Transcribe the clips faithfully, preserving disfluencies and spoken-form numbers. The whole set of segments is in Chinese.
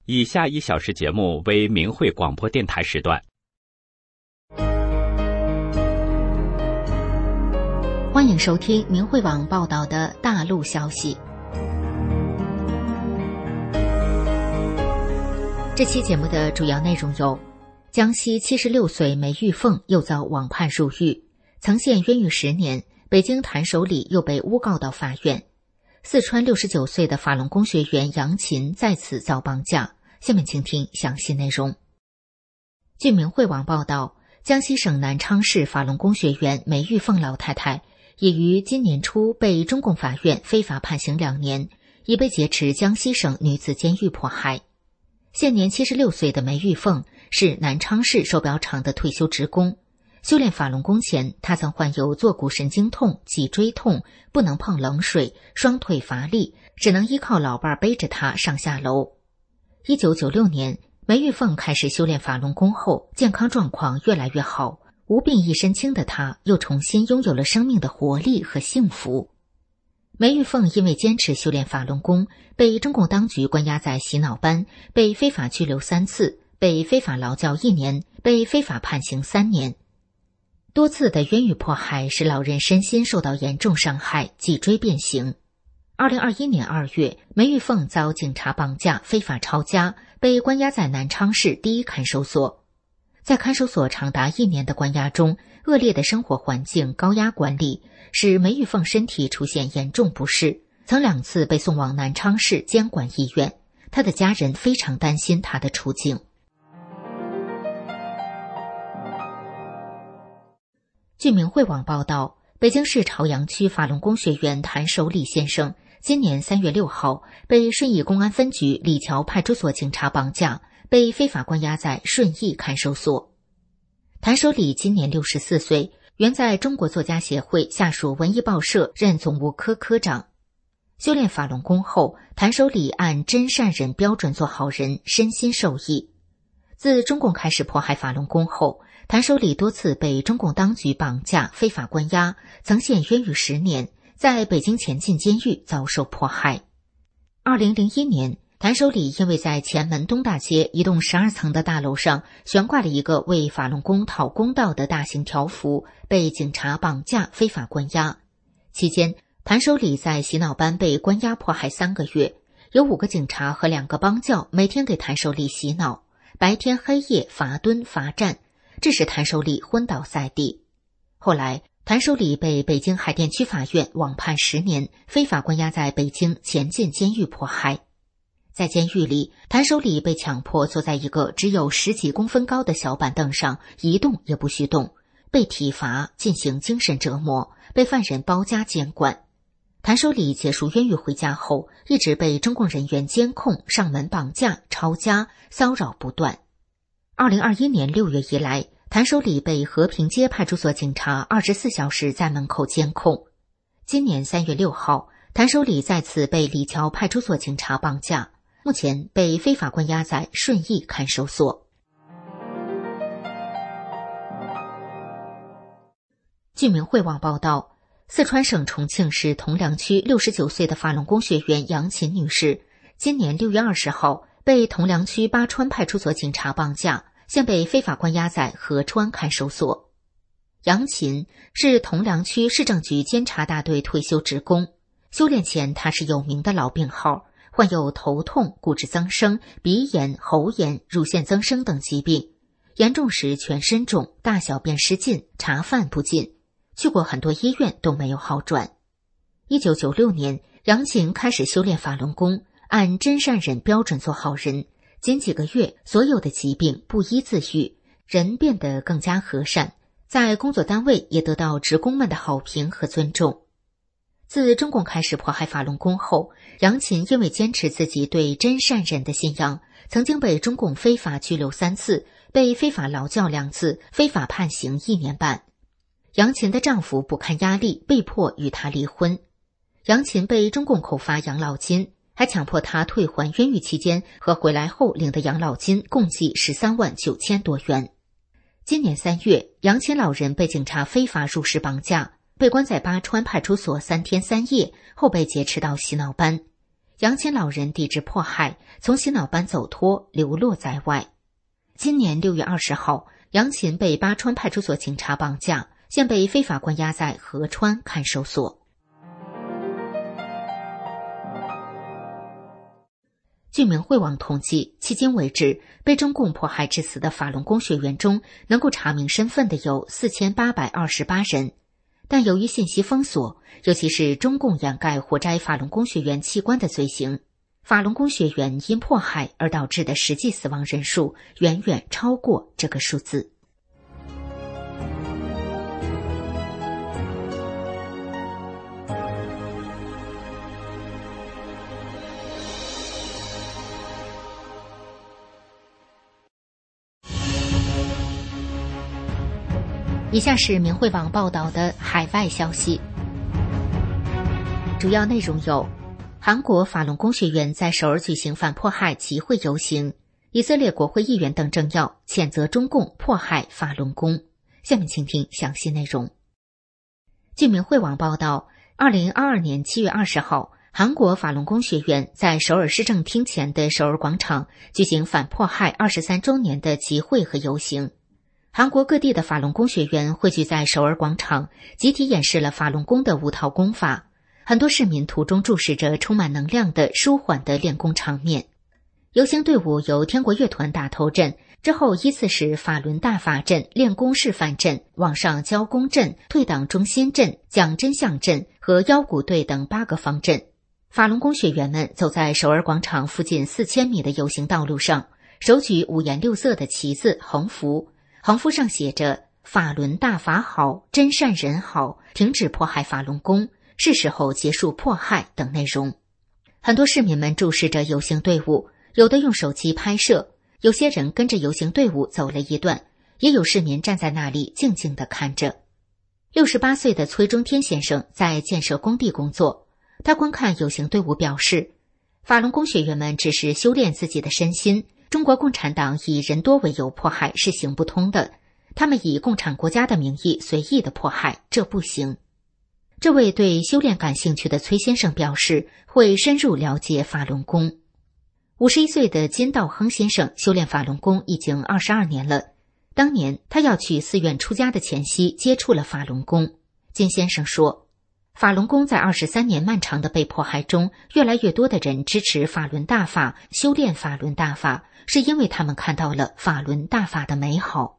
以下一小时节目为明慧广播电台时段。 欢迎收听明慧网报道的大陆消息。这期节目的主要内容有：江西七十六岁梅玉凤又遭网判入狱，曾陷冤狱十年；北京谭守礼又被诬告到法院；四川六十九岁的法轮功学员杨琴再次遭绑架。下面请听详细内容。据明慧网报道，江西省南昌市法轮功学员梅玉凤老太太已于今年初被中共法院非法判刑两年，已被劫持江西省女子监狱迫害。现年七十六岁的梅玉凤是南昌市手表厂的退休职工。修炼法轮功前，她曾患有坐骨神经痛、脊椎痛，不能碰冷水，双腿乏力，只能依靠老伴背着她上下楼。一九九六年，梅玉凤开始修炼法轮功后，健康状况越来越好，无病一身轻的她又重新拥有了生命的活力和幸福。梅玉凤因为坚持修炼法轮功，被中共当局关押在洗脑班，被非法拘留三次，被非法劳教一年，被非法判刑三年。多次的冤狱迫害使老人身心受到严重伤害，脊椎变形。二零二一年二月，梅玉凤遭警察绑架，非法抄家，被关押在南昌市第一看守所。在看守所长达一年的关押中，恶劣的生活环境、高压管理使梅玉凤身体出现严重不适，曾两次被送往南昌市监管医院。她的家人非常担心她的处境。据明慧网报道，北京市朝阳区法轮功学员谭守礼先生今年三月六号被顺义公安分局李桥派出所警察绑架，被非法关押在顺义看守所。谭守礼今年六十四岁，原在中国作家协会下属文艺报社任总务科科长。修炼法轮功后，谭守礼按真善忍标准做好人，身心受益。自中共开始迫害法轮功后，谭守礼多次被中共当局绑架、非法关押，曾陷冤狱十年，在北京前进监狱遭受迫害。二零零一年，谭守礼因为在前门东大街一栋十二层的大楼上悬挂了一个为法轮功讨公道的大型条幅，被警察绑架、非法关押。期间，谭守礼在洗脑班被关押迫害三个月，有五个警察和两个帮教每天给谭守礼洗脑，白天黑夜罚蹲罚站，致使谭守礼昏倒在地。后来，谭守礼被北京海淀区法院网判十年，非法关押在北京前进监狱迫害。在监狱里，谭守礼被强迫坐在一个只有十几公分高的小板凳上，一动也不许动，被体罚，进行精神折磨，被犯人包夹监管。谭守礼结束冤狱回家后，一直被中共人员监控、上门绑架、抄家，骚扰不断。二零二一年六月以来，谭守礼被和平街派出所警察二十四小时在门口监控。今年三月六号，谭守礼再次被李桥派出所警察绑架，目前被非法关押在顺义看守所。据明慧网报道，四川省重庆市铜梁区六十九岁的法轮功学员杨琴女士，今年六月二十号被铜梁区八川派出所警察绑架，现被非法关押在合川看守所。杨琴是铜梁区市政局监察大队退休职工，修炼前她是有名的老病号，患有头痛、骨质增生、鼻炎、喉炎、乳腺增生等疾病，严重时全身肿，大小便失禁，茶饭不进，去过很多医院都没有好转。一九九六年，杨琴开始修炼法轮功，按真善忍标准做好人，仅几个月，所有的疾病不医自愈，人变得更加和善，在工作单位也得到职工们的好评和尊重。自中共开始迫害法轮功后，杨琴因为坚持自己对真善忍的信仰，曾经被中共非法拘留三次，被非法劳教两次，非法判刑一年半。杨琴的丈夫不堪压力，被迫与她离婚。杨琴被中共扣发养老金，还强迫她退还冤狱期间和回来后领的养老金，共计十三万九千多元。今年三月，杨琴老人被警察非法入室绑架，被关在八川派出所三天三夜，后被劫持到洗脑班。 杨琴老人抵制迫害，从洗脑班走脱，流落在外。今年六月二十号，杨琴被巴川派出所警察绑架，现被非法关押在合川看守所。据明慧网统计，迄今为止，被中共迫害致死的法轮功学员中，能够查明身份的有四千八百二十八人。但由于信息封锁，尤其是中共掩盖活摘法轮功学员器官的罪行，法轮功学员因迫害而导致的实际死亡人数远远超过这个数字。以下是明慧网报道的海外消息，主要内容有：韩国法轮功学员在首尔举行反迫害集会游行，以色列国会议员等政要谴责中共迫害法轮功。下面请听详细内容。据明慧网报道，二零二二年七月二十号，韩国法轮功学员在首尔市政厅前的首尔广场举行反迫害二十三周年的集会和游行。韩国各地的法轮功学员汇聚在首尔广场，集体演示了法轮功的五套功法。很多市民途中注视着充满能量的舒缓的练功场面。游行队伍由天国乐团打头阵，之后依次是法轮大法阵、练功示范阵、网上教功阵、退党中心阵、讲真相阵和腰鼓队等八个方阵。法轮功学员们走在首尔广场附近四千米的游行道路上，手举五颜六色的旗子、横幅，横幅上写着法轮大法好，真善人好，停止迫害法轮功，是时候结束迫害等内容。很多市民们注视着游行队伍，有的用手机拍摄，有些人跟着游行队伍走了一段，也有市民站在那里静静地看着。六十八岁的崔中天先生在建设工地工作，他观看游行队伍表示，法轮功学员们只是修炼自己的身心，中国共产党以人多为由迫害是行不通的，他们以共产国家的名义随意的迫害，这不行。这位对修炼感兴趣的崔先生表示，会深入了解法轮功。五十一岁的金道亨先生修炼法轮功已经二十二年了，当年他要去寺院出家的前夕接触了法轮功。金先生说，法轮功在二十三年漫长的被迫害中，越来越多的人支持法轮大法，修炼法轮大法，是因为他们看到了法轮大法的美好。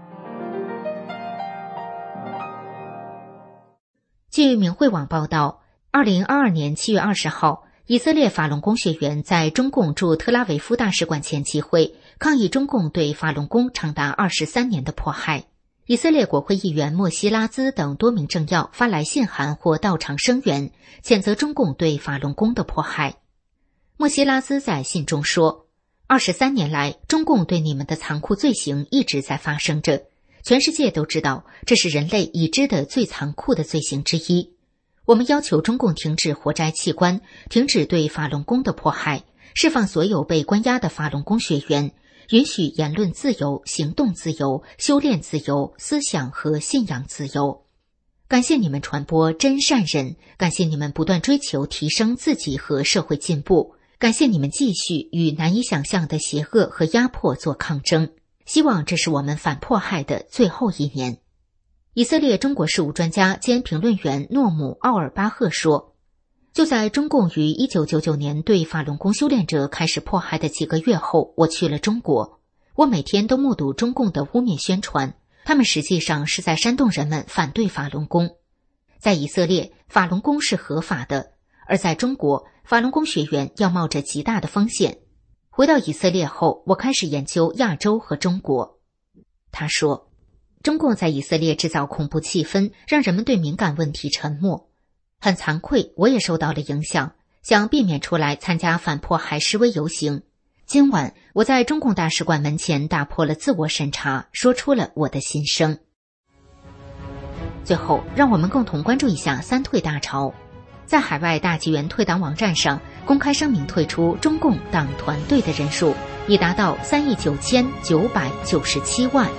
据明慧网报道，二零二二年七月二十号，以色列法轮功学员在中共驻特拉维夫大使馆前集会，抗议中共对法轮功长达二十三年的迫害。以色列国会议员莫西拉兹等多名政要发来信函或到场声援，谴责中共对法轮功的迫害。莫西拉兹在信中说，二十三年来，中共对你们的残酷罪行一直在发生着，全世界都知道这是人类已知的最残酷的罪行之一。我们要求中共停止活摘器官，停止对法轮功的迫害，释放所有被关押的法轮功学员，允许言论自由、行动自由、修炼自由、思想和信仰自由。感谢你们传播真善忍，感谢你们不断追求提升自己和社会进步，感谢你们继续与难以想象的邪恶和压迫做抗争。希望这是我们反迫害的最后一年。以色列中国事务专家兼评论员诺姆·奥尔巴赫说，就在中共于一九九九年对法轮功修炼者开始迫害的几个月后，我去了中国。我每天都目睹中共的污蔑宣传，他们实际上是在煽动人们反对法轮功。在以色列，法轮功是合法的，而在中国，法轮功学员要冒着极大的风险。回到以色列后，我开始研究亚洲和中国。他说，中共在以色列制造恐怖气氛，让人们对敏感问题沉默。很惭愧，我也受到了影响，想避免出来参加反迫害示威游行。今晚，我在中共大使馆门前打破了自我审查，说出了我的心声。最后，让我们共同关注一下三退大潮。在海外大纪元退党网站上公开声明，退出中共党团队的人数已达到三亿九千九百九十七万。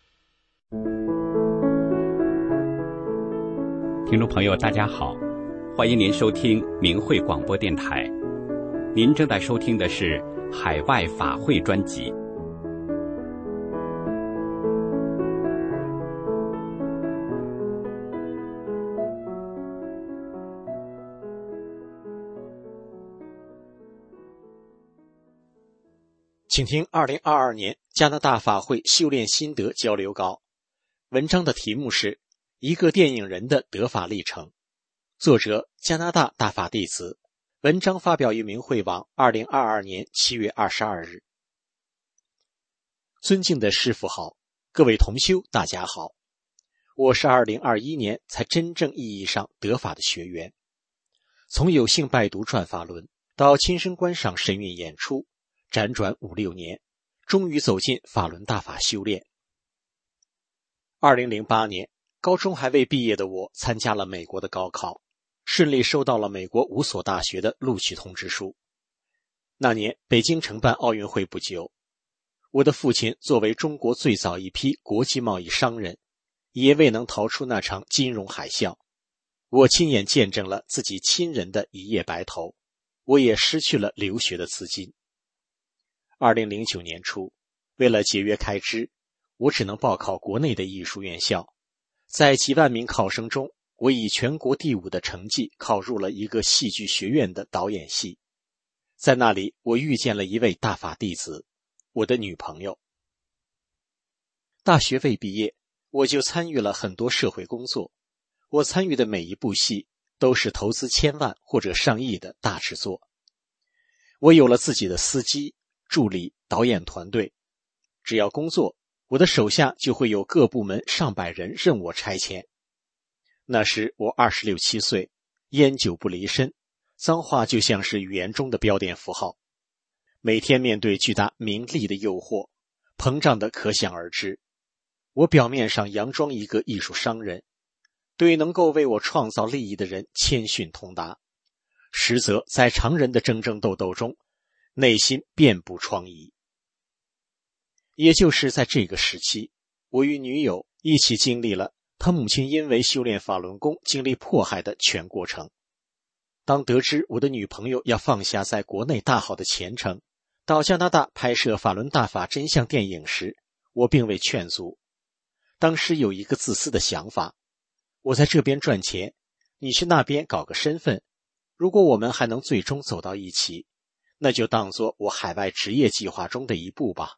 听众朋友大家好， 欢迎您收听明慧广播电台。您正在收听的是海外法会专辑。 请听二零二二年加拿大法会修炼心得交流稿，文章的题目是一个电影人的得法历程，作者加拿大大法弟子，文章发表于明慧网二零二二年七月二十二日。尊敬的师父好，各位同修大家好，我是二零二一年才真正意义上得法的学员，从有幸拜读转法轮到亲身观赏神韵演出，辗转五六年，终于走进法轮大法修炼。二零零八年，高中还未毕业的我参加了美国的高考，顺利收到了美国五所大学的录取通知书。那年北京承办奥运会不久，我的父亲作为中国最早一批国际贸易商人，也未能逃出那场金融海啸。我亲眼见证了自己亲人的一夜白头，我也失去了留学的资金。二零零九年初，为了节约开支，我只能报考国内的艺术院校。在几万名考生中，我以全国第五的成绩考入了一个戏剧学院的导演系。在那里，我遇见了一位大法弟子，我的女朋友。大学未毕业，我就参与了很多社会工作。我参与的每一部戏都是投资千万或者上亿的大制作。我有了自己的司机、助理、导演团队，只要工作，我的手下就会有各部门上百人任我差遣。那时我二十六七岁，烟酒不离身，脏话就像是语言中的标点符号。每天面对巨大名利的诱惑，膨胀的可想而知。我表面上佯装一个艺术商人，对能够为我创造利益的人谦逊通达，实则在常人的争争斗斗中，内心遍布疮痍。也就是在这个时期，我与女友一起经历了她母亲因为修炼法轮功经历迫害的全过程。当得知我的女朋友要放下在国内大好的前程，到加拿大拍摄法轮大法真相电影时，我并未劝阻。当时有一个自私的想法，我在这边赚钱，你去那边搞个身份，如果我们还能最终走到一起，那就当作我海外职业计划中的一步吧。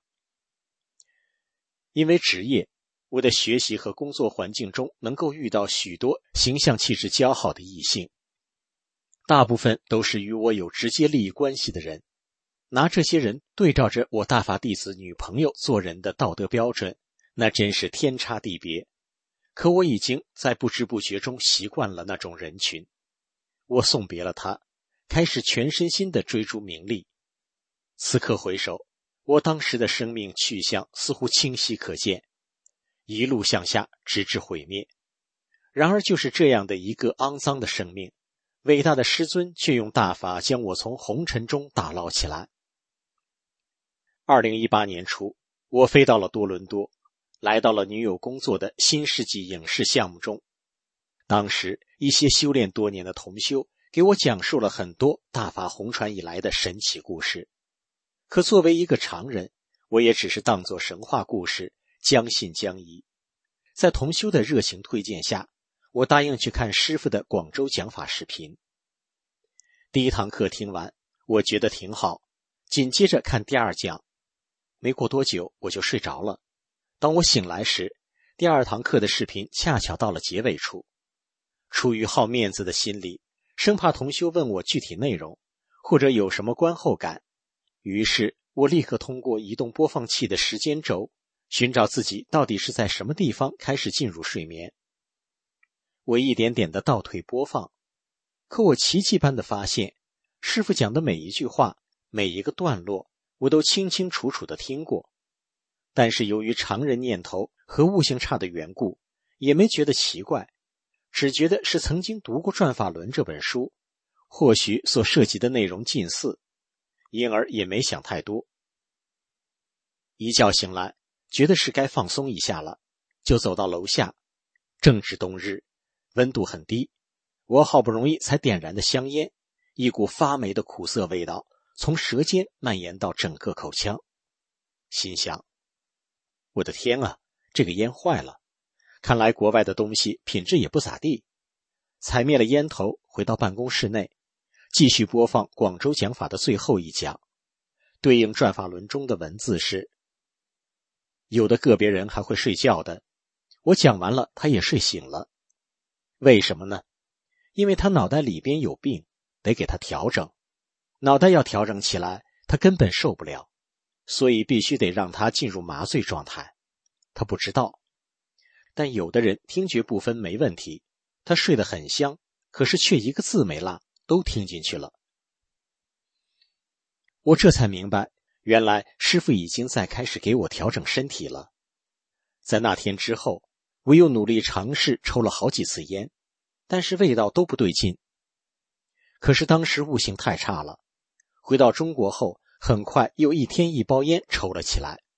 因为职业，我的学习和工作环境中能够遇到许多形象气质姣好的异性，大部分都是与我有直接利益关系的人。拿这些人对照着我大法弟子女朋友做人的道德标准，那真是天差地别。可我已经在不知不觉中习惯了那种人群。我送别了他，开始全身心地追逐名利。此刻回首，我当时的生命去向似乎清晰可见，一路向下，直至毁灭。然而就是这样的一个肮脏的生命，伟大的师尊却用大法将我从红尘中打捞起来。二零一八年初，我飞到了多伦多，来到了女友工作的新世纪影视项目中。当时一些修炼多年的同修给我讲述了很多大法红传以来的神奇故事，可作为一个常人，我也只是当作神话故事，将信将疑。在同修的热情推荐下，我答应去看师父的广州讲法视频。第一堂课听完，我觉得挺好，紧接着看第二讲。没过多久我就睡着了。当我醒来时，第二堂课的视频恰巧到了结尾处。出于好面子的心理，生怕同修问我具体内容，或者有什么观后感，于是我立刻通过移动播放器的时间轴，寻找自己到底是在什么地方开始进入睡眠。我一点点的倒退播放，可我奇迹般的发现，师父讲的每一句话，每一个段落，我都清清楚楚的听过。但是由于常人念头和悟性差的缘故，也没觉得奇怪，只觉得是曾经读过《转法轮》这本书，或许所涉及的内容近似，因而也没想太多。一觉醒来，觉得是该放松一下了，就走到楼下。正值冬日，温度很低， 我好不容易才点燃的香烟，一股发霉的苦涩味道从舌尖蔓延到整个口腔。心想，我的天啊，这个烟坏了，看来国外的东西品质也不咋地。踩灭了烟头，回到办公室内，继续播放广州讲法的最后一讲。对应转法轮中的文字是：有的个别人还会睡觉的，我讲完了他也睡醒了。为什么呢？因为他脑袋里边有病，得给他调整。脑袋要调整起来，他根本受不了，所以必须得让他进入麻醉状态。他不知道。但有的人听觉部分没问题，他睡得很香，可是却一个字没落，都听进去了。我这才明白，原来师父已经在开始给我调整身体了。在那天之后，我又努力尝试抽了好几次烟，但是味道都不对劲。可是当时悟性太差了，回到中国后，很快又一天一包烟抽了起来。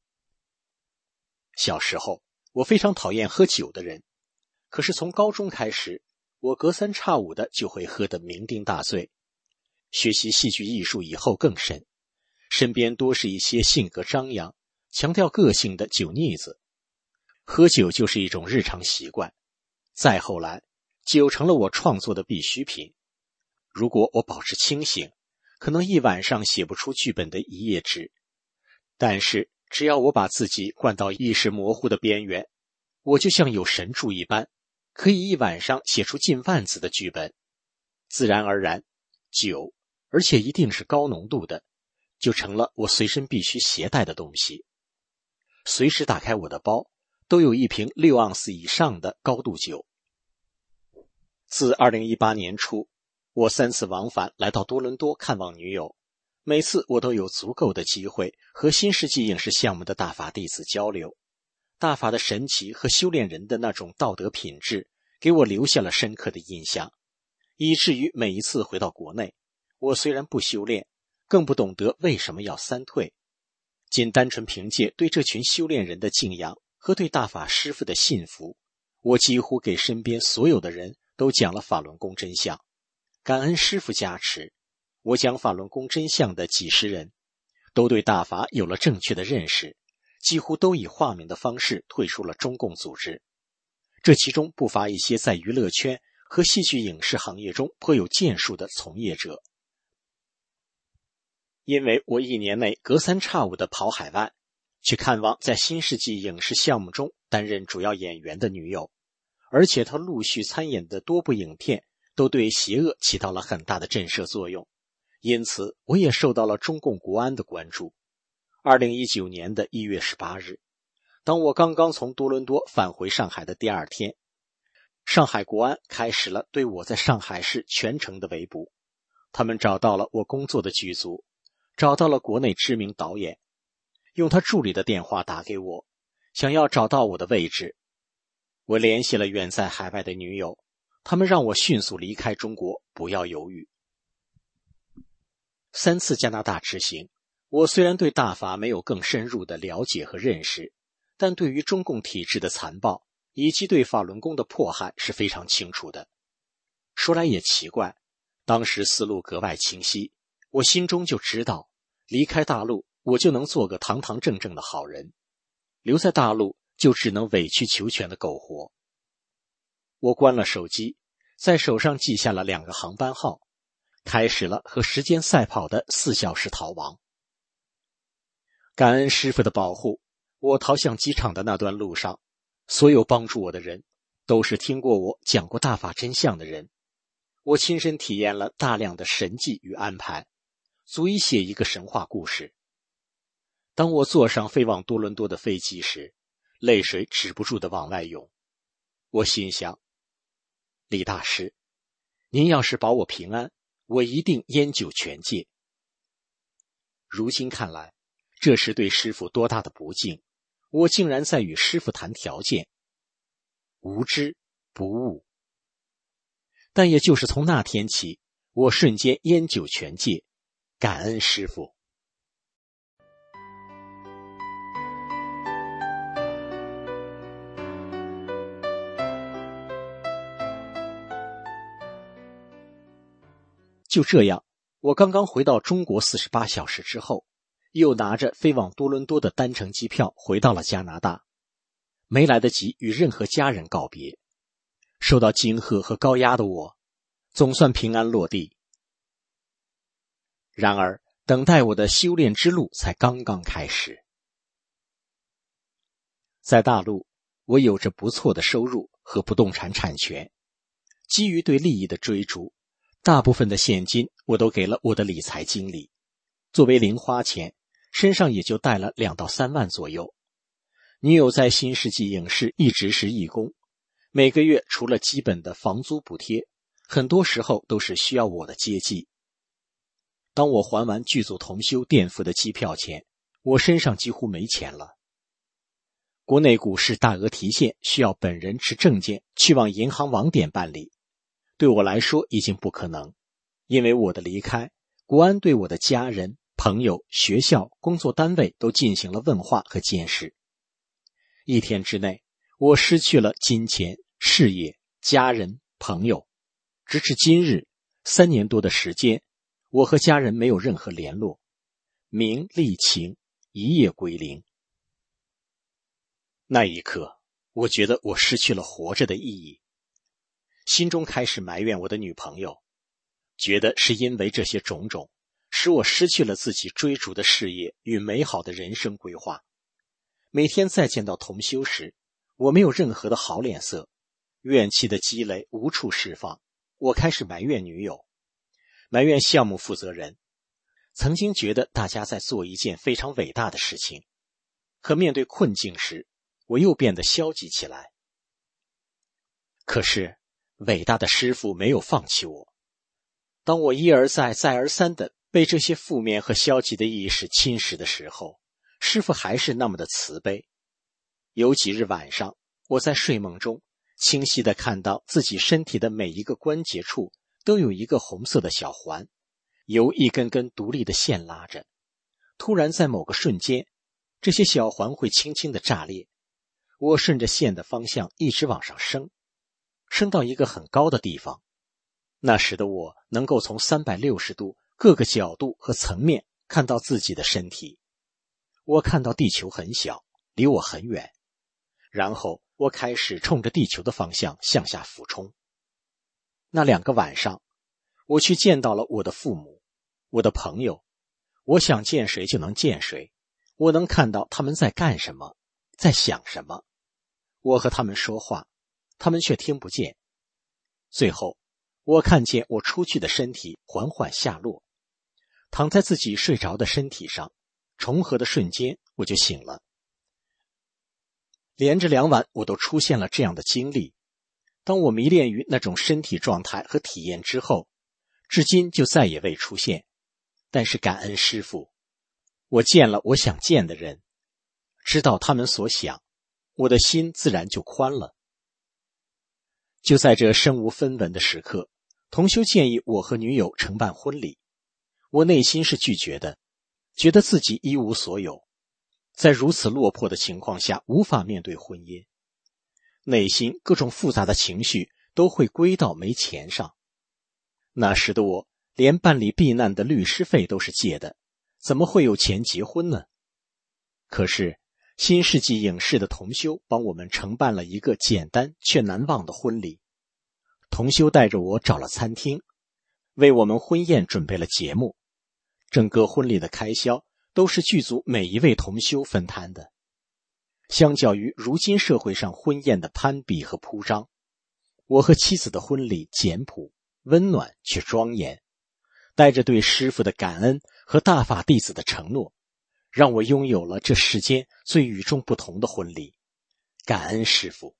小时候，我非常讨厌喝酒的人，可是从高中开始，我隔三差五的就会喝得酩酊大醉。学习戏剧艺术以后更甚，身边多是一些性格张扬、强调个性的酒腻子，喝酒就是一种日常习惯。再后来，酒成了我创作的必需品。如果我保持清醒，可能一晚上写不出剧本的一页纸，但是只要我把自己灌到意识模糊的边缘，我就像有神助一般，可以一晚上写出近万字的剧本。自然而然，酒，而且一定是高浓度的，就成了我随身必须携带的东西。随时打开我的包，都有一瓶六盎司以上的高度酒。自二零一八年初，我三次往返来到多伦多看望女友，每次我都有足够的机会和新世纪影视项目的大法弟子交流。大法的神奇和修炼人的那种道德品质，给我留下了深刻的印象，以至于每一次回到国内，我虽然不修炼，更不懂得为什么要三退，仅单纯凭借对这群修炼人的敬仰和对大法师父的信服，我几乎给身边所有的人都讲了法轮功真相。感恩师父加持，我讲法轮功真相的几十人都对大法有了正确的认识，几乎都以化名的方式退出了中共组织。这其中不乏一些在娱乐圈和戏剧影视行业中颇有建树的从业者。因为我一年内隔三差五地跑海外，去看望在新世纪影视项目中担任主要演员的女友，而且她陆续参演的多部影片都对邪恶起到了很大的震慑作用，因此我也受到了中共国安的关注。二零一九年的一月十八日，当我刚刚从多伦多返回上海的第二天，上海国安开始了对我在上海市全程的围捕。他们找到了我工作的剧组，找到了国内知名导演，用他助理的电话打给我，想要找到我的位置。我联系了远在海外的女友，他们让我迅速离开中国，不要犹豫。三次加拿大之行，我虽然对大法没有更深入的了解和认识，但对于中共体制的残暴以及对法轮功的迫害是非常清楚的。说来也奇怪，当时思路格外清晰，我心中就知道，离开大陆我就能做个堂堂正正的好人，留在大陆就只能委曲求全的苟活。我关了手机，在手上记下了两个航班号，开始了和时间赛跑的四小时逃亡。感恩师父的保护，我逃向机场的那段路上，所有帮助我的人都是听过我讲过大法真相的人。我亲身体验了大量的神迹与安排，足以写一个神话故事。当我坐上飞往多伦多的飞机时，泪水止不住地往外涌。我心想，李大师，您要是保我平安，我一定烟酒全戒。如今看来，这是对师父多大的不敬，我竟然在与师父谈条件。无知不悟。但也就是从那天起，我瞬间烟酒全戒，感恩师父。 就这样，我刚刚回到中国四十八小时之后，又拿着飞往多伦多的单程机票回到了加拿大，没来得及与任何家人告别。受到惊吓和高压的我，总算平安落地。然而，等待我的修炼之路才刚刚开始。在大陆，我有着不错的收入和不动产产权，基于对利益的追逐，大部分的现金我都给了我的理财经理，作为零花钱，身上也就带了两到三万左右。女友在新世纪影视一直是义工，每个月除了基本的房租补贴，很多时候都是需要我的接济。当我还完剧组同修垫付的机票钱，我身上几乎没钱了。国内股市大额提现需要本人持证件去往银行网点办理，对我来说已经不可能，因为我的离开，国安对我的家人、朋友、学校、工作单位都进行了问话和监视。一天之内，我失去了金钱、事业、家人、朋友。直至今日，三年多的时间，我和家人没有任何联络，名利情一夜归零。那一刻，我觉得我失去了活着的意义，心中开始埋怨我的女朋友，觉得是因为这些种种，使我失去了自己追逐的事业与美好的人生规划。每天再见到同修时，我没有任何的好脸色，怨气的积累无处释放，我开始埋怨女友，埋怨项目负责人。曾经觉得大家在做一件非常伟大的事情，可面对困境时，我又变得消极起来。可是，伟大的师父没有放弃我。当我一而再、再而三地被这些负面和消极的意识侵蚀的时候，师父还是那么的慈悲。有几日晚上，我在睡梦中清晰地看到自己身体的每一个关节处都有一个红色的小环，由一根根独立的线拉着。突然在某个瞬间，这些小环会轻轻地炸裂，我顺着线的方向一直往上升，升到一个很高的地方。那时的我能够从三百六十度各个角度和层面看到自己的身体。我看到地球很小，离我很远，然后我开始冲着地球的方向向下俯冲。那两个晚上，我去见到了我的父母，我的朋友，我想见谁就能见谁，我能看到他们在干什么，在想什么。我和他们说话，他们却听不见。最后，我看见我出去的身体缓缓下落，躺在自己睡着的身体上，重合的瞬间我就醒了。连着两晚我都出现了这样的经历。当我迷恋于那种身体状态和体验之后，至今就再也未出现。但是感恩师父，我见了我想见的人，知道他们所想，我的心自然就宽了。就在这身无分文的时刻，同修建议我和女友承办婚礼，我内心是拒绝的，觉得自己一无所有，在如此落魄的情况下无法面对婚姻，内心各种复杂的情绪都会归到没钱上。那时的我连办理避难的律师费都是借的，怎么会有钱结婚呢？可是新世纪影视的同修帮我们承办了一个简单却难忘的婚礼。同修带着我找了餐厅，为我们婚宴准备了节目，整个婚礼的开销都是剧组每一位同修分摊的。相较于如今社会上婚宴的攀比和铺张，我和妻子的婚礼简朴、温暖却庄严，带着对师父的感恩和大法弟子的承诺，让我拥有了这世间最与众不同的婚礼。感恩师父。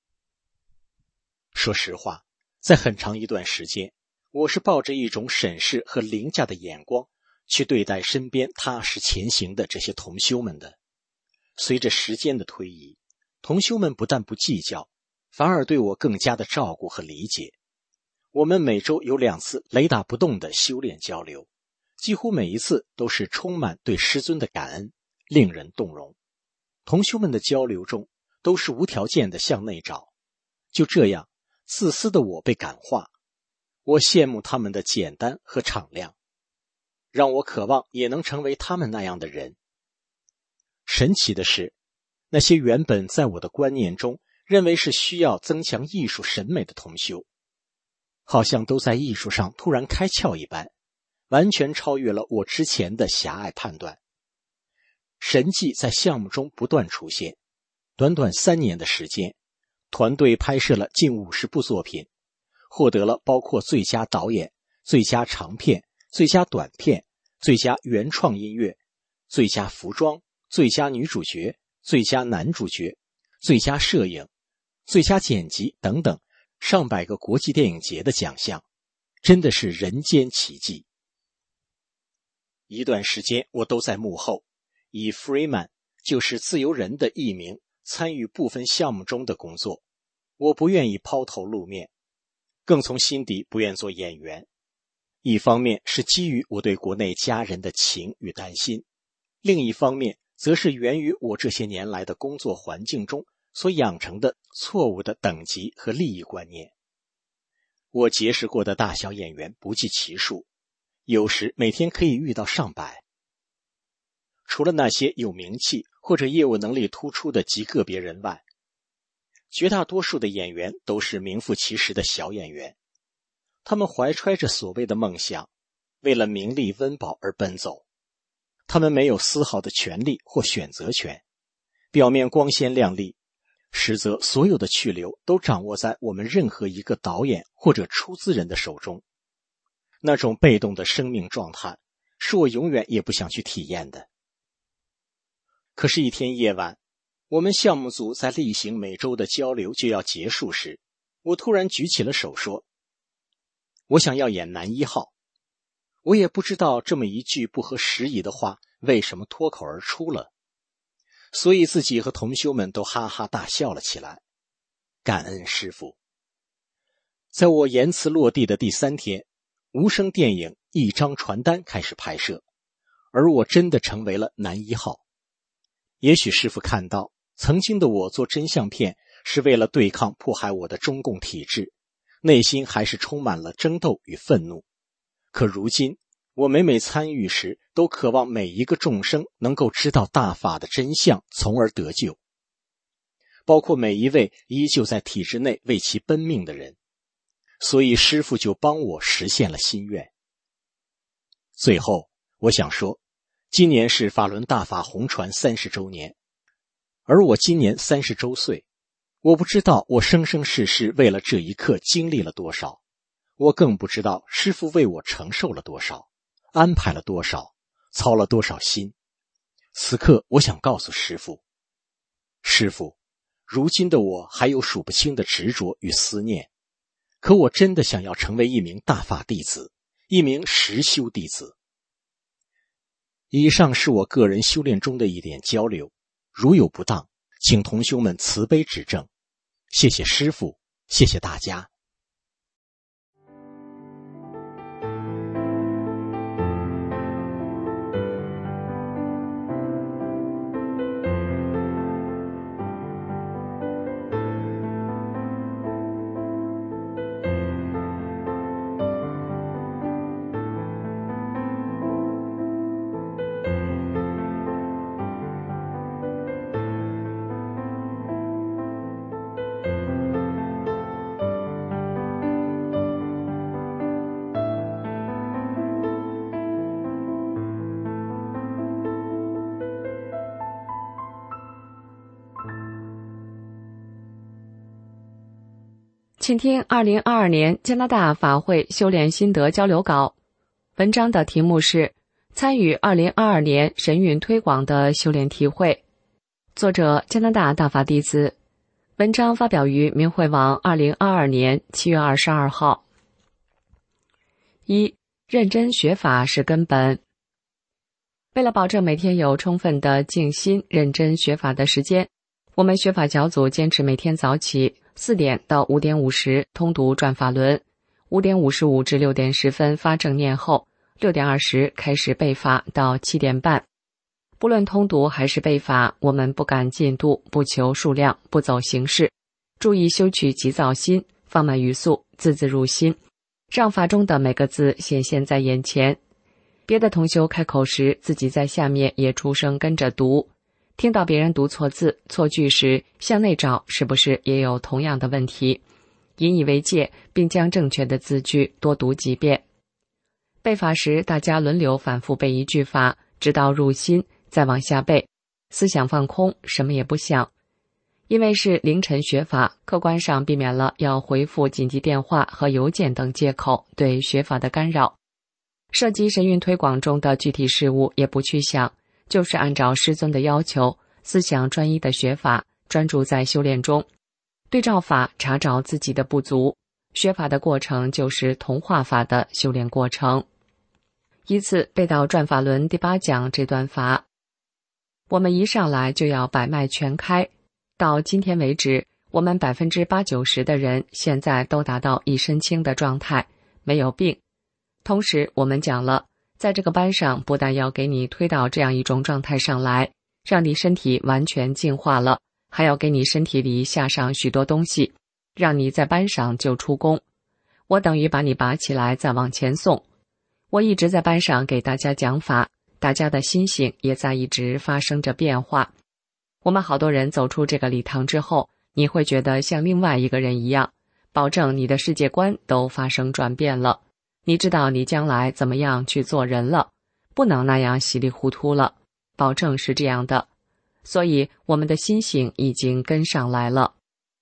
说实话，在很长一段时间，我是抱着一种审视和凌驾的眼光去对待身边踏实前行的这些同修们的。随着时间的推移，同修们不但不计较，反而对我更加的照顾和理解。我们每周有两次雷打不动的修炼交流，几乎每一次都是充满对师尊的感恩，令人动容。同修们的交流中都是无条件的向内找。就这样，自私的我被感化， 我羡慕他们的简单和敞亮，让我渴望也能成为他们那样的人。神奇的是，那些原本在我的观念中认为是需要增强艺术审美的同修，好像都在艺术上突然开窍一般，完全超越了我之前的狭隘判断。神迹在项目中不断出现，短短三年的时间，团队拍摄了近五十部作品，获得了包括最佳导演、最佳长片、最佳短片、最佳原创音乐、最佳服装、最佳女主角、最佳男主角、最佳摄影、最佳剪辑等等上百个国际电影节的奖项，真的是人间奇迹。一段时间我都在幕后，以 Freeman 就是自由人的艺名参与部分项目中的工作，我不愿意抛头露面，更从心底不愿做演员。一方面是基于我对国内家人的情与担心，另一方面则是源于我这些年来的工作环境中所养成的错误的等级和利益观念。我结识过的大小演员不计其数，有时每天可以遇到上百。除了那些有名气或者业务能力突出的极个别人外，绝大多数的演员都是名副其实的小演员。他们怀揣着所谓的梦想，为了名利温饱而奔走。他们没有丝毫的权利或选择权，表面光鲜亮丽，实则所有的去留都掌握在我们任何一个导演或者出资人的手中。那种被动的生命状态，是我永远也不想去体验的。可是一天夜晚，我们项目组在例行每周的交流就要结束时，我突然举起了手说，我想要演男一号。我也不知道这么一句不合时宜的话为什么脱口而出了，所以自己和同修们都哈哈大笑了起来。感恩师父。在我言辞落地的第三天，无声电影一张传单开始拍摄，而我真的成为了男一号。也许师父看到曾经的我做真相片是为了对抗迫害我的中共体制，内心还是充满了争斗与愤怒。可如今我每每参与时，都渴望每一个众生能够知道大法的真相，从而得救，包括每一位依旧在体制内为其奔命的人。所以师父就帮我实现了心愿。最后我想说，今年是法轮大法红传三十周年，而我今年三十周岁。我不知道我生生世世为了这一刻经历了多少，我更不知道师父为我承受了多少，安排了多少，操了多少心。此刻我想告诉师父，师父，如今的我还有数不清的执着与思念，可我真的想要成为一名大法弟子，一名实修弟子。以上是我个人修炼中的一点交流，如有不当，请同修们慈悲指正。谢谢师父，谢谢大家。 请听二零二二年加拿大法会修炼心得交流稿。文章的题目是参与二零二二年神韵推广的修炼体会，作者加拿大大法弟子。文章发表于明慧网二零二二年七月二十二号。一、认真学法是根本。为了保证每天有充分的静心认真学法的时间，我们学法小组坚持每天早起四点到五点五十通读转法轮，五点五十五至六点十分发正念后，六点二十开始背法到七点半。不论通读还是背法，我们不赶进度，不求数量，不走形式，注意修取急躁心，放慢语速，字字入心， 让法中的每个字显现在眼前。别的同修开口时，自己在下面也出声跟着读。听到别人读错字、错句时，向内找是不是也有同样的问题，引以为戒，并将正确的字句多读几遍。背法时，大家轮流反复背一句法，直到入心，再往下背，思想放空，什么也不想。因为是凌晨学法，客观上避免了要回复紧急电话和邮件等借口对学法的干扰。涉及神韵推广中的具体事务也不去想，就是按照师尊的要求，思想专一的学法，专注在修炼中，对照法查找自己的不足。学法的过程就是同化法的修炼过程。依次背到转法轮第八讲这段法。我们一上来就要百脉全开，到今天为止，我们百分之八九十的人现在都达到一身轻的状态，没有病。同时我们讲了，在这个班上不但要给你推到这样一种状态上来，让你身体完全净化了，还要给你身体里下上许多东西，让你在班上就出功。我等于把你拔起来再往前送。我一直在班上给大家讲法，大家的心性也在一直发生着变化。我们好多人走出这个礼堂之后，你会觉得像另外一个人一样，保证你的世界观都发生转变了。你知道你将来怎么样去做人了，不能那样稀里糊涂了，保证是这样的。所以我们的心性已经跟上来了。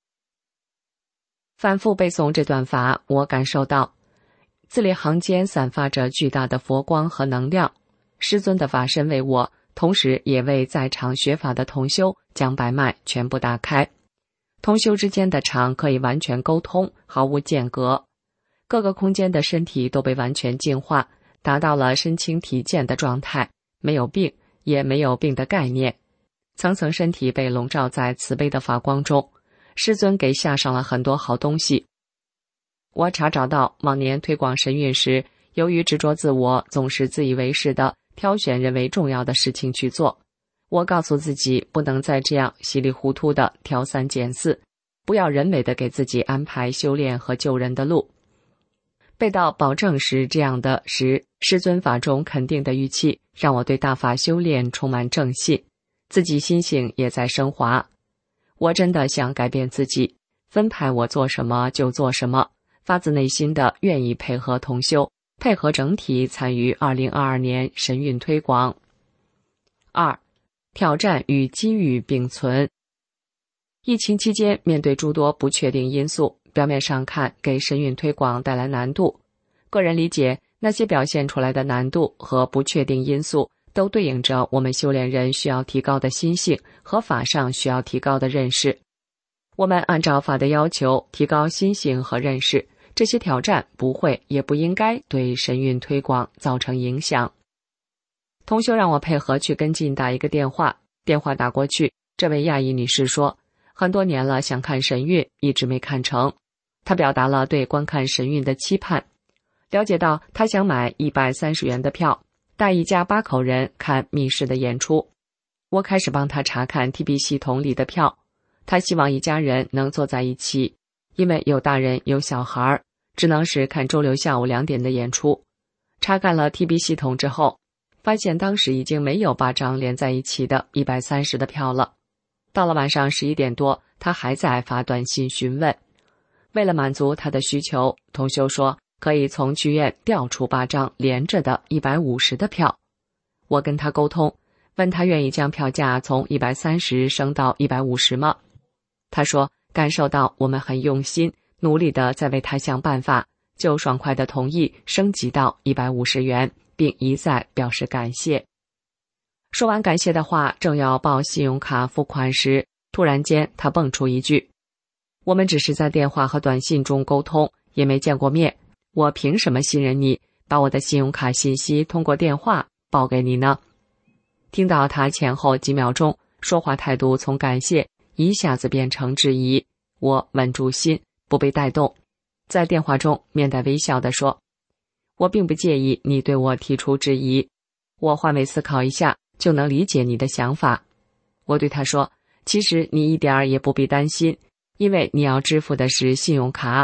反复背诵这段法，我感受到字里行间散发着巨大的佛光和能量。师尊的法身为我，同时也为在场学法的同修将百脉全部打开。同修之间的场可以完全沟通，毫无间隔。各个空间的身体都被完全净化，达到了身轻体健的状态，没有病，也没有病的概念。层层身体被笼罩在慈悲的法光中，师尊给下上了很多好东西。我查找到往年推广神韵时，由于执着自我，总是自以为是的挑选认为重要的事情去做。我告诉自己，不能再这样稀里糊涂的挑三拣四，不要人为的给自己安排修炼和救人的路。背到保证时这样的时，师尊法中肯定的语气，让我对大法修炼充满正信，自己心性也在升华。我真的想改变自己，分派我做什么就做什么，发自内心的愿意配合同修，配合整体参与二零二二年神韵推广。二、挑战与机遇并存。疫情期间，面对诸多不确定因素，表面上看给神韵推广带来难度。个人理解，那些表现出来的难度和不确定因素，都对应着我们修炼人需要提高的心性和法上需要提高的认识。我们按照法的要求提高心性和认识，这些挑战不会也不应该对神韵推广造成影响。同修让我配合去跟进打一个电话，电话打过去，这位亚裔女士说，很多年了想看神韵，一直没看成。她表达了对观看神韵的期盼，了解到她想买一百三十元的票，带一家八口人看密室的演出。我开始帮她查看 T B 系统里的票，她希望一家人能坐在一起，因为有大人有小孩，只能是看周六下午两点的演出。查看了 T B 系统之后，发现当时已经没有八张连在一起的一百三十的票了。到了晚上十一点多，他还在发短信询问。为了满足他的需求，同修说可以从剧院调出八张连着的一百五十的票。我跟他沟通，问他愿意将票价从一百三十升到一百五十吗？他说感受到我们很用心，努力的在为他想办法，就爽快的同意升级到一百五十元，并一再表示感谢。说完感谢的话，正要报信用卡付款时，突然间他蹦出一句，我们只是在电话和短信中沟通，也没见过面，我凭什么信任你，把我的信用卡信息通过电话报给你呢？听到他前后几秒钟说话态度从感谢一下子变成质疑，我稳住心，不被带动，在电话中面带微笑地说，我并不介意你对我提出质疑，我换位思考一下就能理解你的想法。我对他说，其实你一点儿也不必担心，因为你要支付的是信用卡，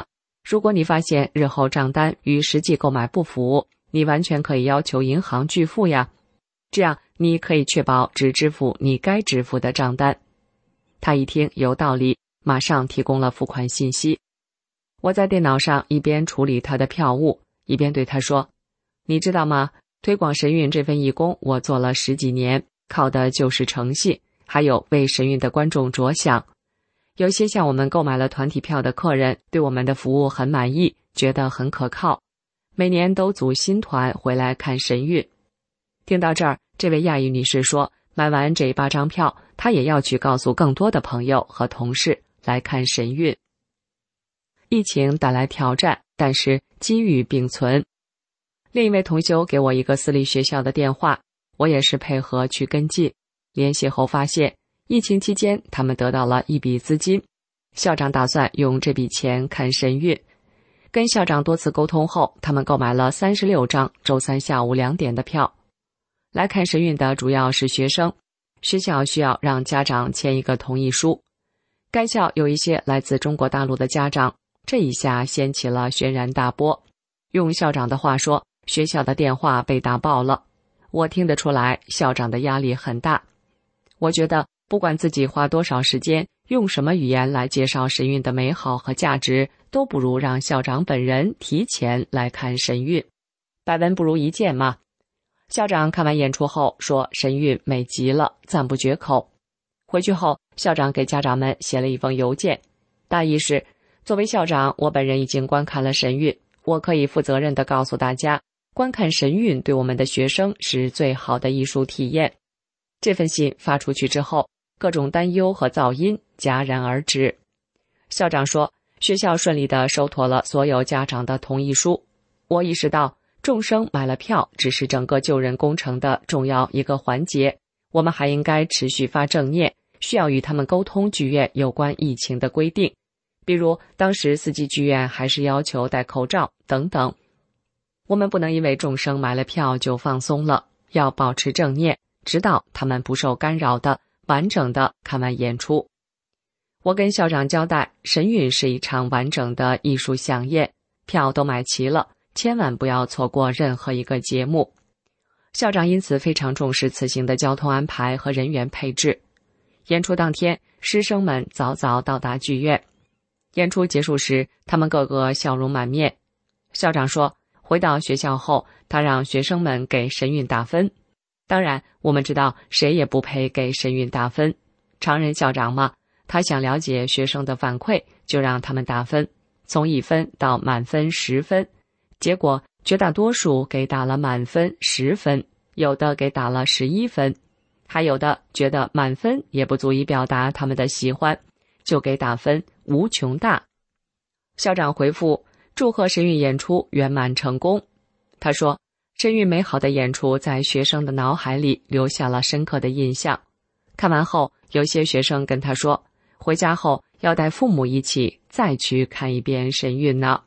如果你发现日后账单与实际购买不符，你完全可以要求银行拒付呀，这样你可以确保只支付你该支付的账单。他一听有道理，马上提供了付款信息。我在电脑上一边处理他的票务，一边对他说，你知道吗？推广神韵这份义工我做了十几年，靠的就是诚信，还有为神韵的观众着想。有些向我们购买了团体票的客人对我们的服务很满意，觉得很可靠，每年都组新团回来看神韵。听到这儿，这位亚裔女士说，买完这八张票，她也要去告诉更多的朋友和同事来看神韵。疫情带来挑战，但是机遇并存。另一位同修给我一个私立学校的电话，我也是配合去跟进。联系后发现，疫情期间他们得到了一笔资金，校长打算用这笔钱看神韵。跟校长多次沟通后，他们购买了三十六张周三下午两点的票。来看神韵的主要是学生，学校需要让家长签一个同意书。该校有一些来自中国大陆的家长，这一下掀起了轩然大波。用校长的话说，学校的电话被打爆了。我听得出来，校长的压力很大。我觉得，不管自己花多少时间，用什么语言来介绍神韵的美好和价值，都不如让校长本人提前来看神韵。百闻不如一见嘛。校长看完演出后说，神韵美极了，赞不绝口。回去后，校长给家长们写了一封邮件，大意是，作为校长，我本人已经观看了神韵，我可以负责任地告诉大家，观看神韵对我们的学生是最好的艺术体验。这份信发出去之后，各种担忧和噪音戛然而止。校长说，学校顺利地收妥了所有家长的同意书。我意识到，众生买了票只是整个救人工程的重要一个环节，我们还应该持续发正念，需要与他们沟通剧院有关疫情的规定，比如当时四季剧院还是要求戴口罩等等。我们不能因为众生买了票就放松了，要保持正念，直到他们不受干扰的完整的看完演出。我跟校长交代，神韵是一场完整的艺术飨宴，票都买齐了，千万不要错过任何一个节目。校长因此非常重视此行的交通安排和人员配置。演出当天，师生们早早到达剧院。演出结束时，他们个个笑容满面。校长说，回到学校后，他让学生们给神韵打分。当然，我们知道谁也不配给神韵打分。常人校长嘛，他想了解学生的反馈，就让他们打分，从一分到满分十分。结果绝大多数给打了满分十分，有的给打了十一分，还有的觉得满分也不足以表达他们的喜欢，就给打分无穷大。校长回复，祝贺神韵演出圆满成功。他说，神韵美好的演出在学生的脑海里留下了深刻的印象。看完后，有些学生跟他说，回家后要带父母一起再去看一遍神韵呢。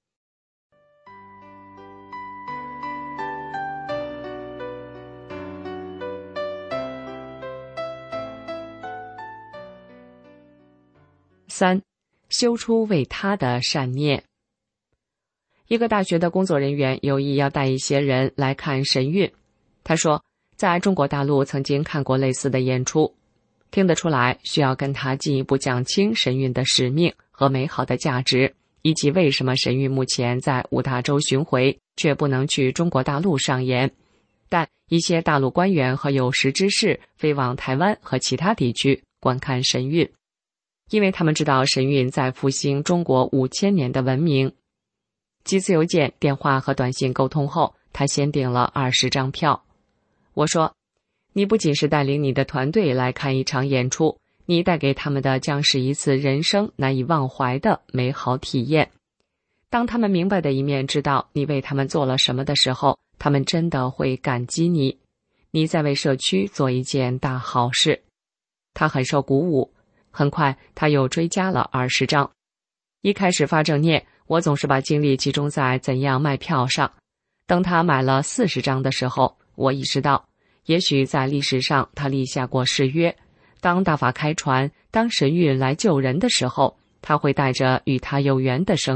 三，修出为他的善念。一个大学的工作人员有意要带一些人来看神韵。他说，在中国大陆曾经看过类似的演出，听得出来需要跟他进一步讲清神韵的使命和美好的价值，以及为什么神韵目前在五大洲巡回，却不能去中国大陆上演。但一些大陆官员和有识之士飞往台湾和其他地区观看神韵，因为他们知道神韵在复兴中国五千年的文明。几次邮件、电话和短信沟通后，他先订了二十张票。我说，你不仅是带领你的团队来看一场演出，你带给他们的将是一次人生难以忘怀的美好体验。当他们明白的一面知道你为他们做了什么的时候，他们真的会感激你。你在为社区做一件大好事。他很受鼓舞。很快他又追加了二十张。一开始发正念，我总是把精力集中在怎样卖票上。等他买了四十张的时候，我意识到，也许在历史上他立下过誓约，当大法开船，当神韵来救人的时候，他会带着与他有缘的生命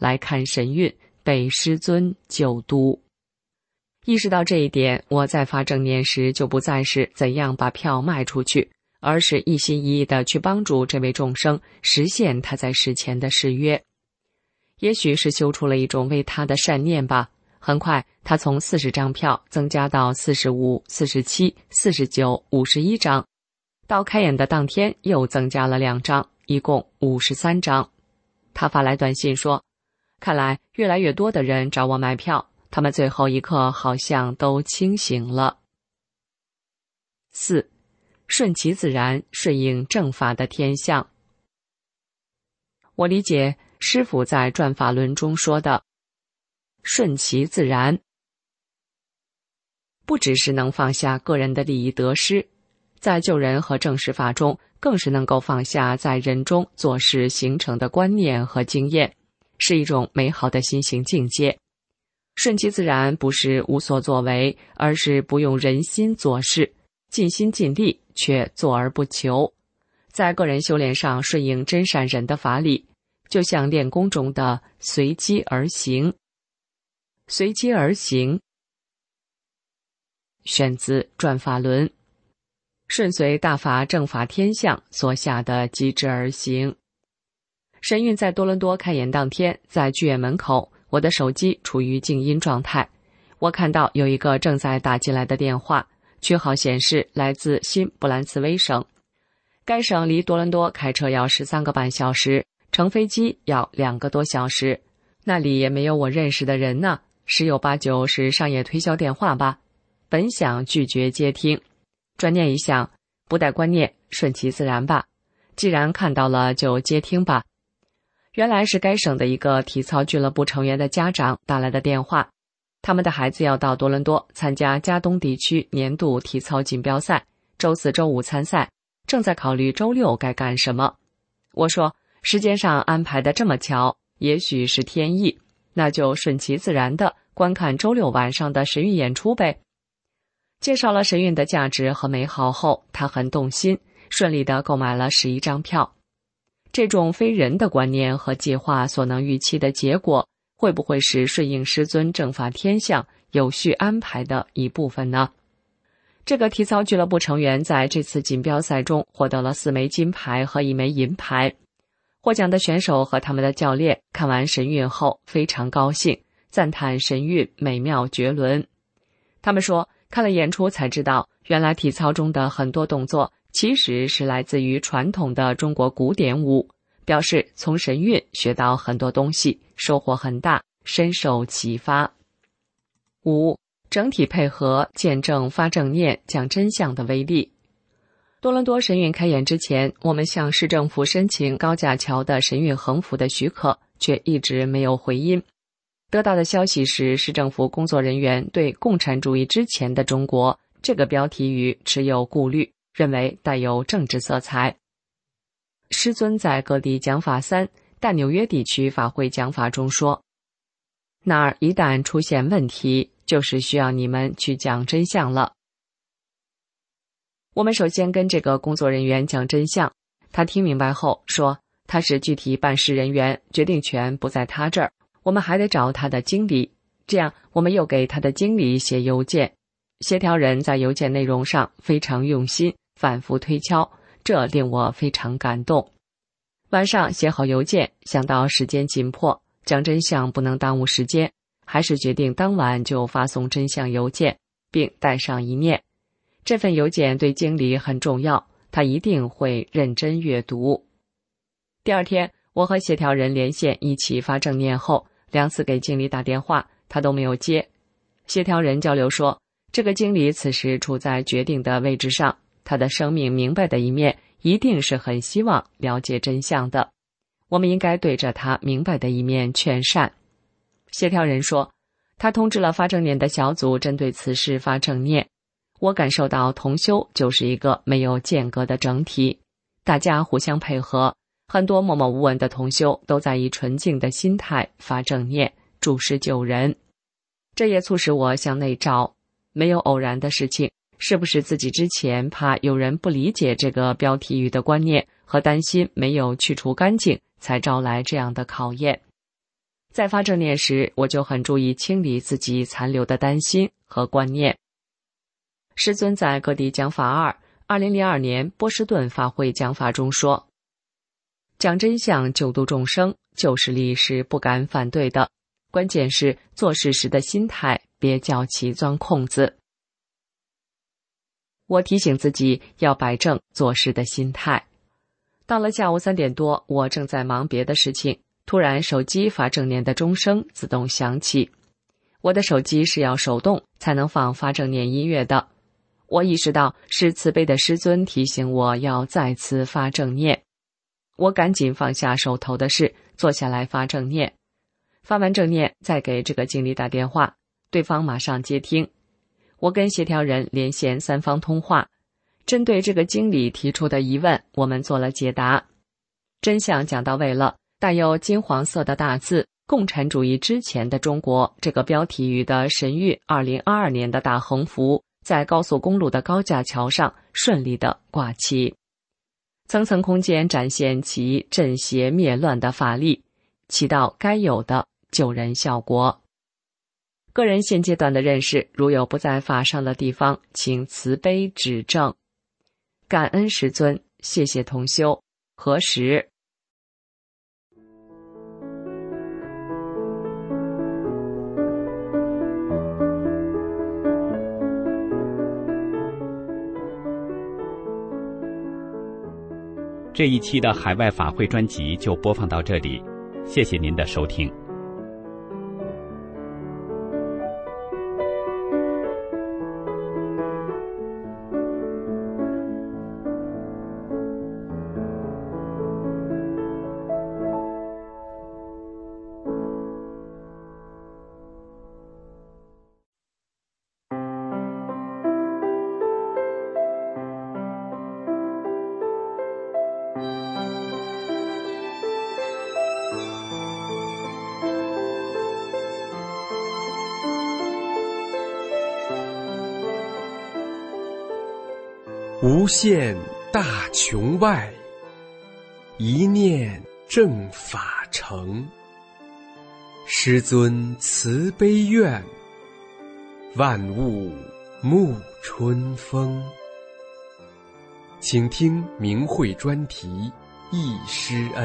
来看神韵，被师尊救度。意识到这一点，我在发正念时就不再是怎样把票卖出去，而是一心一意地去帮助这位众生实现他在世前的誓约。也许是修出了一种为他的善念吧，很快他从四十张票增加到四十五、四十七、四十九、五十一张，到开演的当天又增加了两张，一共五十三张。他发来短信说，看来越来越多的人找我买票，他们最后一刻好像都清醒了。四，顺其自然，顺应正法的天象。我理解师父在转法轮中说的顺其自然，不只是能放下个人的利益得失，在救人和正实法中更是能够放下在人中做事形成的观念和经验，是一种美好的心行境界。顺其自然不是无所作为，而是不用人心做事，尽心尽力却做而不求。在个人修炼上顺应真善忍的法理，就像练功中的随机而行。随机而行，选自转法轮，顺随大法正法天象所下的机制而行。神韵在多伦多开演当天，在剧院门口，我的手机处于静音状态。我看到有一个正在打进来的电话，区号显示来自新布兰茨威省。该省离多伦多开车要十三个半小时，乘飞机要两个多小时。那里也没有我认识的人呢，十有八九是商业推销电话吧。本想拒绝接听，转念一想，不带观念，顺其自然吧。既然看到了，就接听吧。原来是该省的一个体操俱乐部成员的家长打来的电话，他们的孩子要到多伦多参加加东地区年度体操锦标赛，周四周五参赛，正在考虑周六该干什么。我说，时间上安排的这么巧，也许是天意，那就顺其自然的观看周六晚上的神韵演出呗。介绍了神韵的价值和美好后，他很动心，顺利地购买了十一张票。这种非人的观念和计划所能预期的结果，会不会是顺应师尊正法天象有序安排的一部分呢？这个体操俱乐部成员在这次锦标赛中获得了四枚金牌和一枚银牌。获奖的选手和他们的教练看完神韵后非常高兴，赞叹神韵美妙绝伦。他们说，看了演出才知道，原来体操中的很多动作其实是来自于传统的中国古典舞，表示从神韵学到很多东西，收获很大，深受启发。五，整体配合见证发正念讲真相的威力。多伦多神韵开演之前，我们向市政府申请高架桥的神韵横幅的许可，却一直没有回音。得到的消息是，市政府工作人员对共产主义之前的中国这个标题语持有顾虑，认为带有政治色彩。师尊在各地讲法三，但纽约地区法会讲法中说，那儿一旦出现问题，就是需要你们去讲真相了。我们首先跟这个工作人员讲真相，他听明白后说，他是具体办事人员，决定权不在他这儿，我们还得找他的经理。这样我们又给他的经理写邮件，协调人在邮件内容上非常用心，反复推敲，这令我非常感动。晚上写好邮件，想到时间紧迫，讲真相不能耽误时间，还是决定当晚就发送真相邮件，并带上一念。这份邮件对经理很重要，他一定会认真阅读。第二天，我和协调人连线一起发正念后，两次给经理打电话，他都没有接。协调人交流说，这个经理此时处在决定的位置上，他的生命明白的一面一定是很希望了解真相的，我们应该对着他明白的一面劝善。协调人说，他通知了发正念的小组针对此事发正念。我感受到同修就是一个没有间隔的整体，大家互相配合，很多默默无闻的同修都在以纯净的心态发正念，助施救人。这也促使我向内照，没有偶然的事情，是不是自己之前怕有人不理解这个标题语的观念和担心没有去除干净，才招来这样的考验。 在发正念时，我就很注意清理自己残留的担心和观念。师尊在各地讲法二二零零二年波士顿法会讲法中说，讲真相救度众生，救世力是不敢反对的，关键是做事时的心态，别叫其钻空子。我提醒自己要摆正做事的心态。到了下午三点多，我正在忙别的事情，突然手机发正念的钟声自动响起。我的手机是要手动才能放发正念音乐的。我意识到是慈悲的师尊提醒我要再次发正念。我赶紧放下手头的事，坐下来发正念。发完正念，再给这个经理打电话，对方马上接听。我跟协调人连线三方通话，针对这个经理提出的疑问，我们做了解答。真相讲到位了，带有金黄色的大字“共产主义之前的中国”这个标题语的神谕二零二二年的大横幅在高速公路的高架桥上顺利地挂起，层层空间展现其镇邪灭乱的法力，起到该有的救人效果。个人现阶段的认识，如有不在法上的地方，请慈悲指正。感恩师尊，谢谢同修。何时？ 这一期的海外法会专辑就播放到这里，谢谢您的收听。 无限大穹外，一念正法成。师尊慈悲愿，万物沐春风。请听明慧专题忆师恩。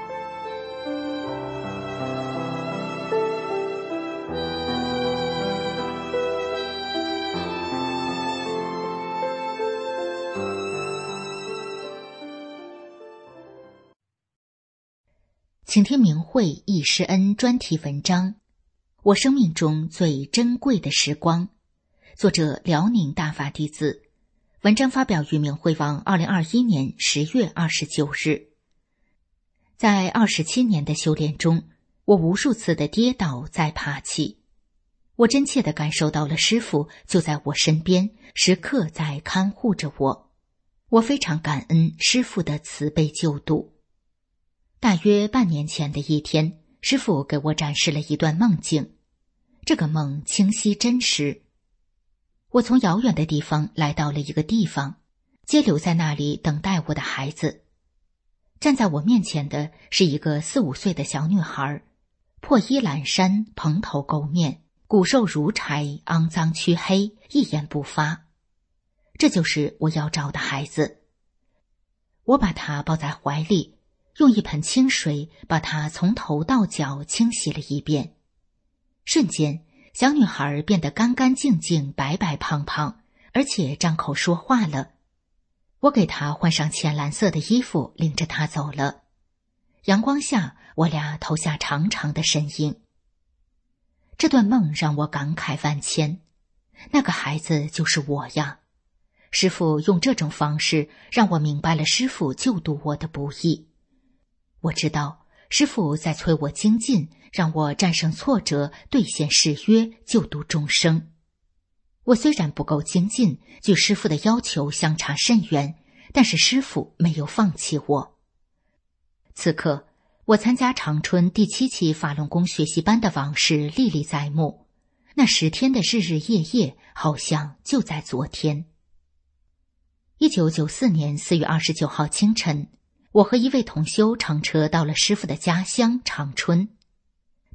请听明慧忆师恩专题文章，我生命中最珍贵的时光，作者辽宁大法弟子，文章发表于明慧网二零二一年十月二十九日。在二十七年的修炼中，我无数次的跌倒再爬起，我真切地感受到了师父就在我身边，时刻在看护着我。我非常感恩师父的慈悲救度。大约半年前的一天，师父给我展示了一段梦境，这个梦清晰真实。我从遥远的地方来到了一个地方，接留在那里等待我的孩子。站在我面前的是一个四五岁的小女孩，破衣烂衫，蓬头垢面，骨瘦如柴，肮脏黢黑，一言不发。这就是我要找的孩子。我把她抱在怀里，用一盆清水把她从头到脚清洗了一遍。瞬间，小女孩变得干干净净，白白胖胖，而且张口说话了。我给她换上浅蓝色的衣服，领着她走了。阳光下，我俩投下长长的身影。这段梦让我感慨万千，那个孩子就是我呀。师父用这种方式让我明白了师父救度我的不易。我知道师父在催我精进，让我战胜挫折，兑现誓约，救度众生。我虽然不够精进，距师父的要求相差甚远，但是师父没有放弃我。此刻，我参加长春第七期法轮功学习班的往事历历在目，那十天的日日夜夜，好像就在昨天。一九九四年四月二十九号清晨，我和一位同修乘车到了师父的家乡长春。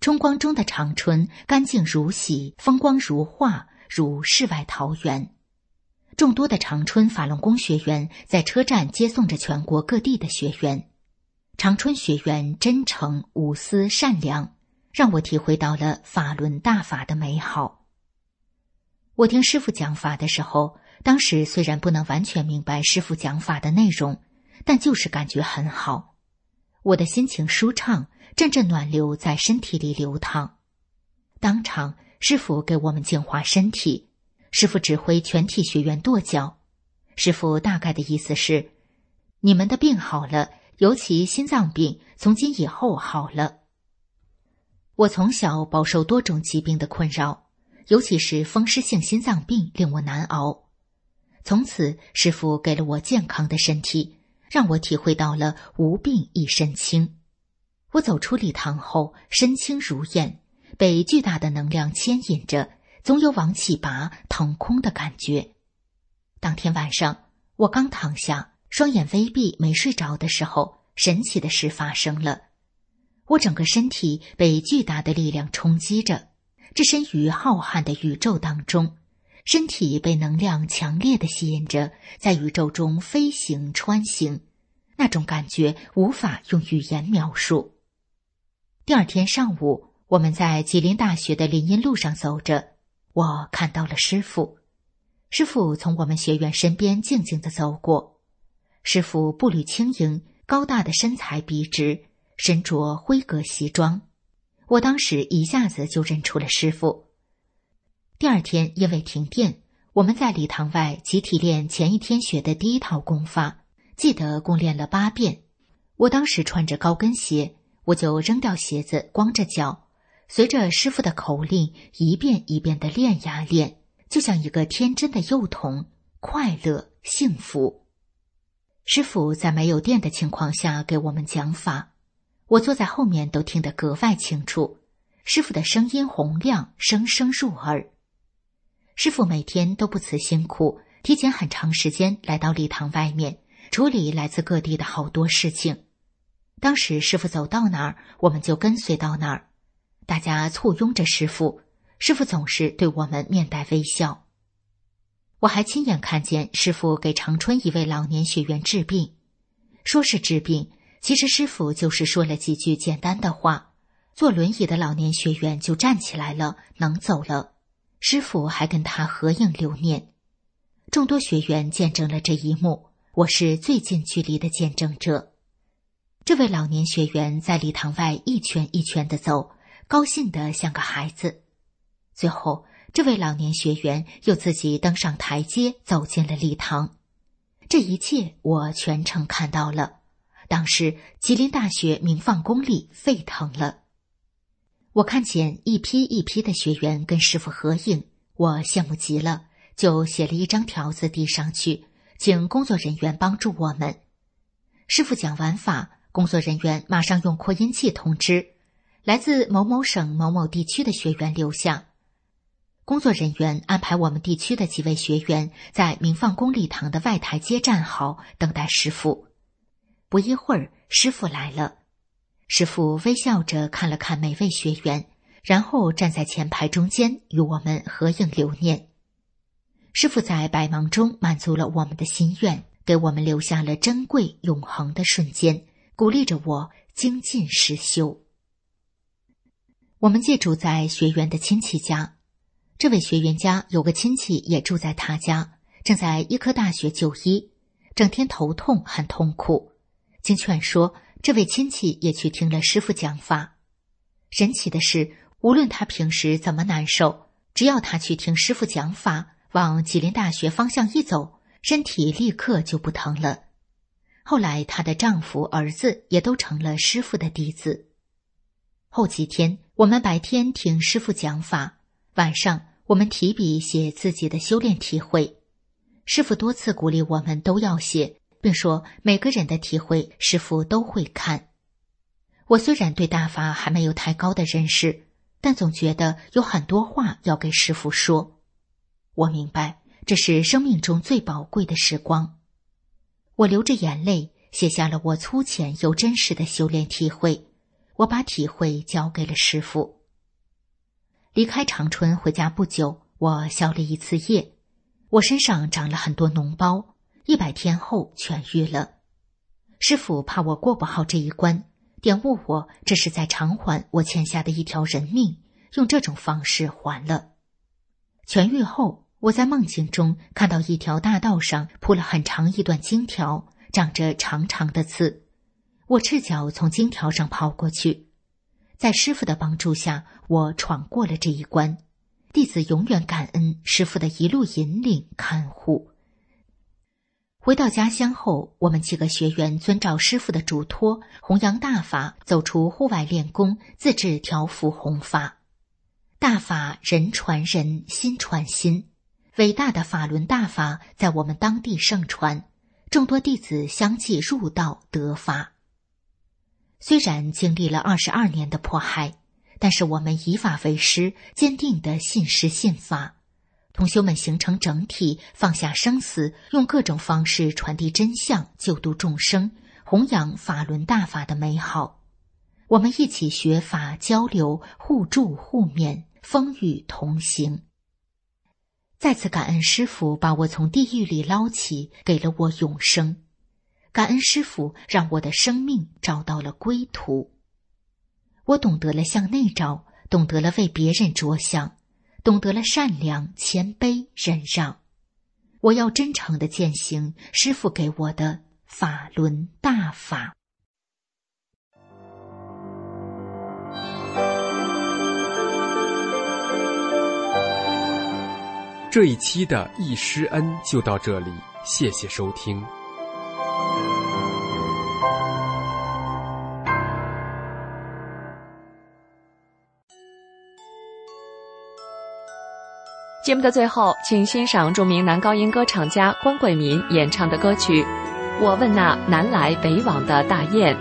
春光中的长春干净如洗，风光如画，如世外桃源。众多的长春法轮功学员在车站接送着全国各地的学员。长春学员真诚、无私、善良，让我体会到了法轮大法的美好。我听师父讲法的时候，当时虽然不能完全明白师父讲法的内容，但就是感觉很好。我的心情舒畅，阵阵暖流在身体里流淌。当场，师父给我们净化身体，师父指挥全体学员跺脚。师父大概的意思是，你们的病好了，尤其心脏病，从今以后好了。我从小饱受多种疾病的困扰，尤其是风湿性心脏病令我难熬。从此，师父给了我健康的身体，让我体会到了无病一身轻。我走出礼堂后，身轻如燕，被巨大的能量牵引着，总有往起拔、腾空的感觉。当天晚上，我刚躺下，双眼微闭没睡着的时候，神奇的事发生了。我整个身体被巨大的力量冲击着，置身于浩瀚的宇宙当中，身体被能量强烈的吸引着，在宇宙中飞行穿行，那种感觉无法用语言描述。第二天上午，我们在吉林大学的林荫路上走着，我看到了师父。师父从我们学员身边静静地走过。师父步履轻盈，高大的身材笔直，身着灰格西装。我当时一下子就认出了师父。第二天因为停电，我们在礼堂外集体练前一天学的第一套功法，记得共练了八遍。我当时穿着高跟鞋，我就扔掉鞋子，光着脚，随着师父的口令一遍一遍地练呀练，就像一个天真的幼童，快乐幸福。师父在没有电的情况下给我们讲法，我坐在后面都听得格外清楚，师父的声音洪亮，声声入耳。师父每天都不辞辛苦，提前很长时间来到礼堂外面，处理来自各地的好多事情。当时师父走到哪儿，我们就跟随到哪儿，大家簇拥着师父，师父总是对我们面带微笑。我还亲眼看见师父给长春一位老年学员治病，说是治病，其实师父就是说了几句简单的话，坐轮椅的老年学员就站起来了，能走了。师父还跟他合影留念。众多学员见证了这一幕，我是最近距离的见证者。这位老年学员在礼堂外一圈一圈地走，高兴得像个孩子。最后，这位老年学员又自己登上台阶，走进了礼堂。这一切我全程看到了。当时吉林大学鸣放功里沸腾了。我看见一批一批的学员跟师父合影，我羡慕极了，就写了一张条子递上去，请工作人员帮助我们。师父讲完法，工作人员马上用扩音器通知，来自某某省某某地区的学员留下。工作人员安排我们地区的几位学员在鸣放功礼堂的外台阶站好，等待师父。不一会儿，师父来了。师父微笑着看了看每位学员，然后站在前排中间与我们合影留念。师父在百忙中满足了我们的心愿，给我们留下了珍贵永恒的瞬间，鼓励着我精进实修。我们借住在学员的亲戚家，这位学员家有个亲戚也住在他家，正在医科大学就医，整天头痛很痛苦。经劝说，这位亲戚也去听了师父讲法。神奇的是，无论他平时怎么难受，只要他去听师父讲法，往吉林大学方向一走，身体立刻就不疼了。后来她的丈夫、儿子也都成了师父的弟子。后几天，我们白天听师父讲法，晚上我们提笔写自己的修炼体会。师父多次鼓励我们都要写，并说每个人的体会师父都会看。我虽然对大法还没有太高的认识，但总觉得有很多话要给师父说。我明白，这是生命中最宝贵的时光。我流着眼泪写下了我粗浅又真实的修炼体会， 我把体会交给了师父。离开长春回家不久，我消了一次业，我身上长了很多脓包，一百天后痊愈了。师父怕我过不好这一关，点悟我这是在偿还我欠下的一条人命，用这种方式还了。痊愈后，我在梦境中看到一条大道上铺了很长一段荆条，长着长长的刺。我赤脚从荆条上跑过去，在师父的帮助下，我闯过了这一关。弟子永远感恩师父的一路引领看护。回到家乡后，我们几个学员遵照师父的嘱托，弘扬大法，走出户外练功，自制条幅弘法。大法人传人，心传心，伟大的法轮大法在我们当地盛传，众多弟子相继入道得法。虽然经历了二十二年的迫害，但是我们以法为师，坚定地信师信法。同修们形成整体，放下生死，用各种方式传递真相，救度众生，弘扬法轮大法的美好。我们一起学法交流，互助互勉，风雨同行。再次感恩师父把我从地狱里捞起，给了我永生。感恩师父让我的生命找到了归途。我懂得了向内照，懂得了为别人着想，懂得了善良、谦卑、忍让。我要真诚地践行师父给我的法轮大法。 这一期的易师恩就到这里，谢谢收听。 节目的最后，请欣赏著名男高音歌唱家关桂民演唱的歌曲《我问那南来北往的大雁》。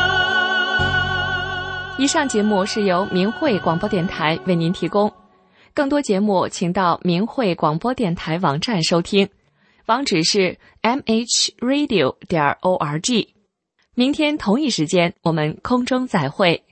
以上节目是由明慧广播电台为您提供。 更多节目请到明慧广播电台网站收听，网址是 m h radio 点 org。明天同一时间我们空中再会。